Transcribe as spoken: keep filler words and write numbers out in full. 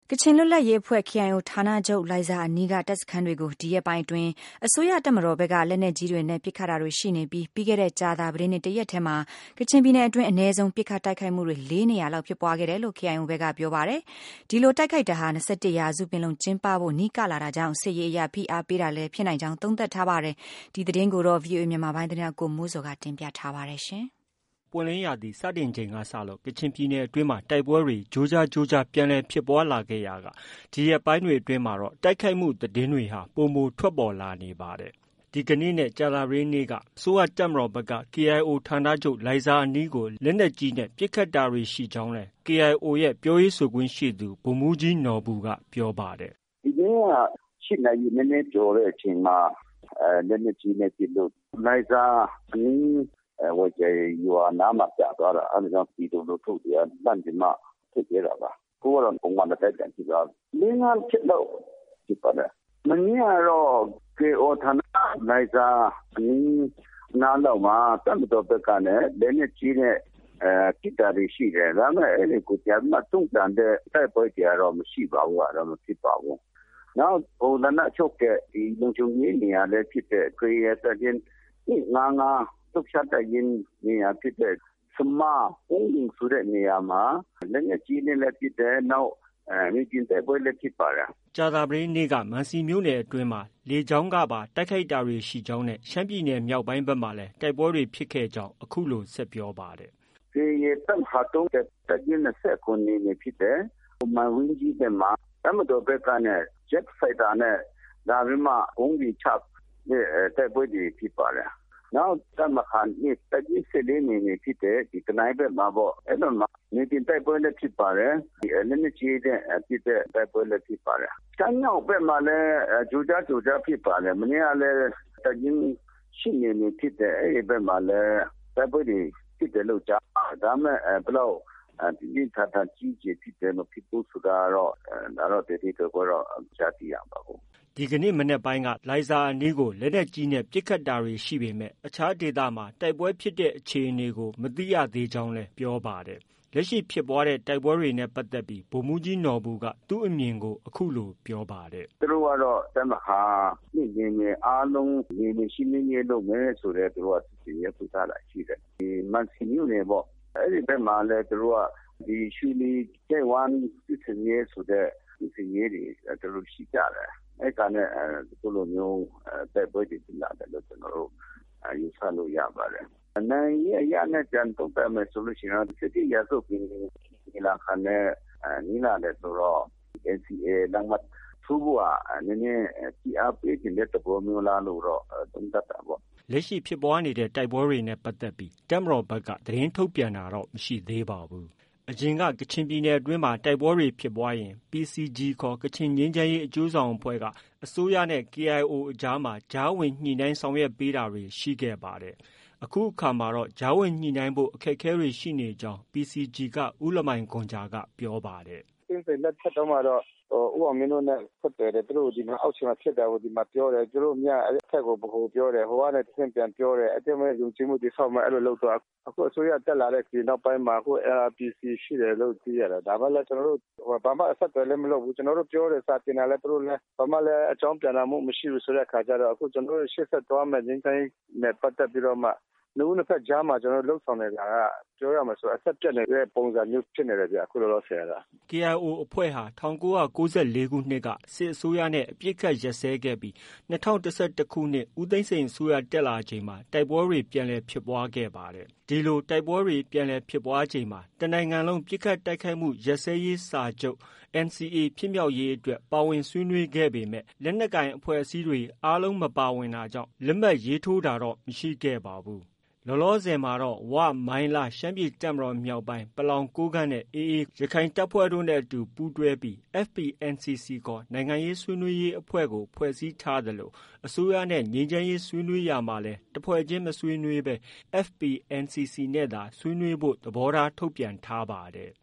ကချင်လွတ်လပ်ရေးအဖွဲ့ K I O ဌာနချုပ်လိုင်ဇာအနီးကတပ်စခန်းတွေကိုဒီရက်ပိုင်းအတွင်းအစိုးရတပ်မတော်ဘက်ကလက်နက်ကြီးတွေနဲ့ပစ်ခတ်တာတွေရှိနေပြီးပြီးခဲ့တဲ့ကြာသပတေးနေ့တရက်ထဲမှာကချင်ပြည်နယ်အတွင်းအနည်းဆုံးပစ်ခတ်တိုက်ခိုက်မှုတွေလေးနေရာလောက်ဖြစ်ပွားခဲ့တယ်လို့ K I O ဘက်ကပြောပါတယ်။ဒီလိုတိုက်ခိုက်တာဟာ၂၁ရာစုပင်လုံကျင်းပဖို့နီးကလာတာကြောင့်စစ်ရေးအရဖိအားပေးတာလည်းဖြစ်နိုင်ကြောင်းသုံးသပ်ထားပါတယ်။ဒီသတင်းကိုတော့ ဗွီအိုအေ မြန်မာပိုင်းသတင်းကိုမိုးစောကတင်ပြထားပါတယ်ရှင်။ပွင့်လင်းရာသီစတင်ချိန်ကစလို့ကချင်ပြည်နယ်အတွင်းမှာတိုက်ပွဲတွေကြိုးကြားကြိုးကြားပြန်လည်ဖြစ်ပွားလာခဲ့ရာကဒီရက်ပိုင်းတွေအတွင်းမှာတော့တိုက်ခိုက်မှုသတင်းတွေဟာပိုမိုထွက်ပေါ်လာနေပါတယ်။ဒီကနေ့နဲ့ကြာသပတေးနေ့ကအစိုးရတပ်မတော်ဘက်က K I O ဌာနချုပ်လိုင်ဇာအနီးကိုလက်နက်ကြီးနဲ့ပစ်ခတ်တာတွေရှိကြောင်းလဲ K I O ရဲ့ပြောရေးဆိုခွင့်ရှိသူဗိုလ်မှူးကြီးနော်ဘူကပြောပါတယ်။ဒီနေ့ကရှစ်နာရီနည်းနည်းကျော်တဲ့အချိန်မှာအဲလက်နက်ကြီးနဲ့ပစ်လို့လိုင်ဇာအနီးအဲဝကြရွာနားမှာကြာသွားတာအဲဒါကြောင့်ပြည်သူလူထုတွေလန့်ဒီမှာဖြစ်ကြတာပါကိုကတော့ပုံမှန်တိုက်ကြည့်တာလင်းငါဖြစ်တော့ဒီပါတယ်မင်းကတော့ K I O ဌာနလိုင်ဇာအနီးနားတော့မှာတပ်မတော်ဘက်ကနဲ့လက်နက်ကြီးနဲ့အဲပစ်တာတွေရှိတယ်ဒါပေမဲ့အဲ့ဒီကိုကြာမှတုံ့ပြန်တဲ့တိုက်ပွဲကြတော့မရှိပါဘူးအဲ့တော့မဖြစ်ပါဘူးနောက်ဟိုလနချုပ်ကဒီလုံခြုံရေးနေရာလည်းဖြစ်တဲ့ခရီးရတဲ့ရင်ငါငါတုတ်ချတဲ့ရင်နေရာဖြစ်တဲ့စမအုံးရင်ဆိုတဲ့နေရာမှာလက်နက်ကြီးနဲ့လည်းဖြစ်တဲ့နောက်အဲမိကျင်းတဲ့ပွဲလည်းဖြစ်ပါလားကြာသပတေးနေ့ကမန်စီမြို့နယ်အတွင်းမှာလေကြောင်းကပါတိုက်ခိုက်တာတွေရှိကြောင်းနဲ့ရှမ်းပြည်နယ်မြောက်ပိုင်းဘက်မှာလည်းတိုက်ပွဲတွေဖြစ်ခဲ့ကြောင်းအခုလိုဆက်ပြောပါတယ်။ဒီရတပ်ဟာတုံးတဲ့တရင်ဆက်ကိုနေနေဖြစ်တဲ့မန်ဝင်းကြီးတဲ့မှာတမတော်ဘက်ကနဲ့ jet fighter နဲ့ဒါပေမဲ့ဘုံကြီးချပ်တဲ့တိုက်ပွဲတွေဖြစ်ပါလားနောက်တမခန်ဒီတကြီးစလေးနေနေဖြစ်တဲ့ဒီကနိုင်ဘက်မှာပေါ့အဲ့တော့နေတင်တိုက်ပွဲလည်းဖြစ်ပါတယ်ဒီနည်းနည်းကြီးတဲ့ဖြစ်တဲ့တိုက်ပွဲလည်းဖြစ်ပါတယ်တန်းရောက်ဘက်မှာလည်းဂျူဂျာဂျူဂျာဖြစ်ပါတယ်မနေ့ကလည်းတကြီးရှိနေနေဖြစ်တဲ့အဲ့ဒီဘက်မှာလည်းတိုက်ပွဲတွေဖြစ်တယ်လို့ကြားဒါမဲ့ဘလို့ဒီထထကြီးကြီးဖြစ်တယ်လို့ဖြစ်ဖို့ဆိုတာတော့ဒါတော့တတိတော့တော့ကြားသိရပါဘူးဒီကနေ့မနေ့ပိုင်းကလိုင်ဇာအနီးကိုလက်နက်ကြီးနဲ့ပစ်ခတ်တာတွေရှိပေမဲ့အခြားဒေသမှာတိုက်ပွဲဖြစ်တဲ့အခြေအနေကိုမသိရသေးကြောင်းလည်းပြောပါတယ်။လက်ရှိဖြစ်ပွားတဲ့တိုက်ပွဲတွေနဲ့ပတ်သက်ပြီးဗိုလ်မှူးကြီးနော်ဘူကသူ့အမြင်ကိုအခုလိုပြောပါတယ်။သူတို့ကတော့တမဟာနေနေနဲ့အားလုံးနေနေရှိနေနေလို့မဲဆိုတဲ့သူတို့ကစီရပူတာလာရှိတယ်။ဒီမန်စီမျိုးနေပေါ့အဲ့ဒီဘက်မှာလည်းသူတို့ကဒီရှူလီကျဲဝမ်စစ်စင်ရဲဆိုတဲ့စီရဲတွေသူတို့ရှိကြတယ်အဲ့ကနဲ့ဒီလိုမျိုးတိုက်ပွဲတွေဖြစ်လာတယ်လို့ကျွန်တော်တို့ယူဆလို့ရပါတယ်။နိုင်ရရနဲ့ကြံတော့တယ်မယ်ဆိုလို့ရှိရင်စစ်တီရဆိုပြီးဒီလာခနဲ့နီလာတဲ့ဆိုတော့ N C A လမ်းမသူ့ဘအနည်းနည်းကြီးအပ်ပြီးတဲ့တဘောမျိုးလာလို့တော့သုံးတတ်တာပေါ့လက်ရှိဖြစ်ပွားနေတဲ့တိုက်ပွဲတွေနဲ့ပတ်သက်ပြီးတပ်မတော်ဘက်ကသတင်းထုတ်ပြန်တာတော့မရှိသေးပါဘူး။အရင်ကကချင်ပြည်နယ်အတွင်းမှာတိုက်ပွဲတွေဖြစ်ပွားရင် P C G ခေါ်ကချင်ငြိမ်းချမ်းရေးအကျိုးဆောင်အဖွဲ့ကအစိုးရနဲ့ K I O အကြားမှာကြားဝင်ညှိနှိုင်းဆောင်ရွက်ပေးတာတွေရှိခဲ့ပါတယ်။အခုအခါမှာတော့ကြားဝင်ညှိနှိုင်းဖို့အခက်အခဲတွေရှိနေကြောင်း P C G ကဦးလမိုင်ခွန်ဂျာကပြောပါတယ်။အင်းစိတ်လက်ထက်တော့မှတော့ဟိုဦးအောင်မင်းတို့နဲ့ဆက်တယ်သူတို့ဒီမှာအောက်ခြေမှာဖြစ်တာကိုဒီမှာပြောတယ်သူတို့မြအဲ့အထက်ကိုဘကိုပြောတယ်ဟိုကလည်းတစ်ဆင့်ပြန်ပြောတယ်အဲ့ဒီမဲ့ယုံကြည်မှုတိဆောက်မှအဲ့လိုလုပ်တော့အခုအစိုးရတက်လာတဲ့ဒီနောက်ပိုင်းမှာအခု L R P C ရှိတယ်လို့သိရတယ်ဒါမှလည်းကျွန်တော်တို့ဟိုဘာမှအဆက်အသွယ်လည်းမလုပ်ဘူးကျွန်တော်တို့ပြောတယ်စာတင်တာလည်းသူတို့လည်းဘာမှလည်းအကြောင်းပြန်လာမှုမရှိဘူးဆိုတဲ့အခါကျတော့အခုကျွန်တော်တို့ရှေ့ဆက်သွားမယ်ငင်းတိုင်းနဲ့ပတ်သက်ပြီးတော့မှလူနှစ်ဖက်ကြားမှာကျွန်တော်လှုပ်ဆောင်နေတာကပြောရမှာဆိုအဆက်ပြတ်နေတဲ့ပုံစံမျိုးဖြစ်နေတယ်ဗျအခုလောလောဆယ်က K I O အဖွဲ့ဟာ၁၉၉၄ခုနှစ်ကစစ်အစိုးရနဲ့အပြစ်ခတ်ရက်စဲခဲ့ပြီး၂၀၁၁ခုနှစ်ဦးသိန်းစိန်အစိုးရတက်လာချိန်မှာတိုက်ပွဲတွေပြန်လည်ဖြစ်ပွားခဲ့ပါတယ်။ဒီလိုတိုက်ပွဲတွေပြန်လည်ဖြစ်ပွားချိန်မှာတနိုင်ငံလုံးပြစ်ခတ်တိုက်ခိုက်မှုရက်စဲရေးစာချုပ် N C A ဖြစ်မြောက်ရေးအတွက်ပါဝင်ဆွေးနွေးခဲ့ပေမဲ့လက်နက်ကိုင်အဖွဲ့အစည်းတွေအားလုံးမပါဝင်တာကြောင့်လက်မှတ်ရေးထိုးတာတော့မရှိခဲ့ပါဘူး။လောလောဆယ်မှာတော့ဝ၊မိုင်းလား ရှမ်းပြည်တပ်မတော်မြောက်ပိုင်းပလောင်ကိုးကန့်နဲ့ A A ရခိုင်တပ်ဖွဲ့တို့နဲ့အတူပူးတွဲပြီး F P N C C ခေါ်နိုင်ငံရေးဆွေးနွေးရေးအဖွဲ့ကိုဖွဲ့စည်းထားသလိုအစိုးရနဲ့ငြိမ်းချမ်းရေးဆွေးနွေးရာမှာလည်းတစ်ဖွဲ့ချင်းမဆွေးနွေးဘဲ F P N C C နဲ့သာဆွေးနွေးဖို့သဘောထားထုတ်ပြန်ထားပါတယ်